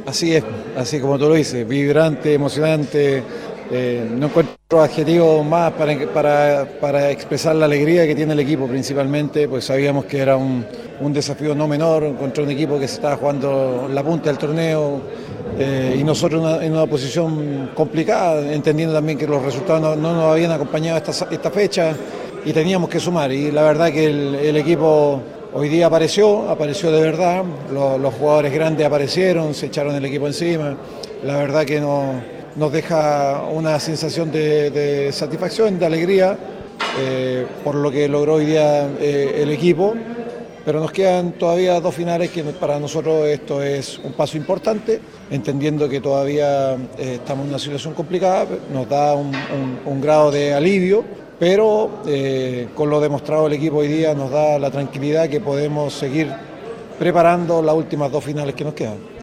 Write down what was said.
Así es, así como tú lo dices, vibrante, emocionante. No encuentro adjetivos más para expresar la alegría que tiene el equipo principalmente, pues sabíamos que era un desafío no menor contra un equipo que se estaba jugando en la punta del torneo y nosotros en una posición complicada, entendiendo también que los resultados no nos habían acompañado esta fecha y teníamos que sumar. Y la verdad que el equipo hoy día apareció de verdad, los jugadores grandes aparecieron, se echaron el equipo encima. La verdad que nos deja una sensación de satisfacción, de alegría por lo que logró hoy día el equipo. Pero nos quedan todavía dos finales que para nosotros esto es un paso importante, entendiendo que todavía estamos en una situación complicada, nos da un grado de alivio, pero con lo demostrado el equipo hoy día nos da la tranquilidad que podemos seguir preparando las últimas dos finales que nos quedan.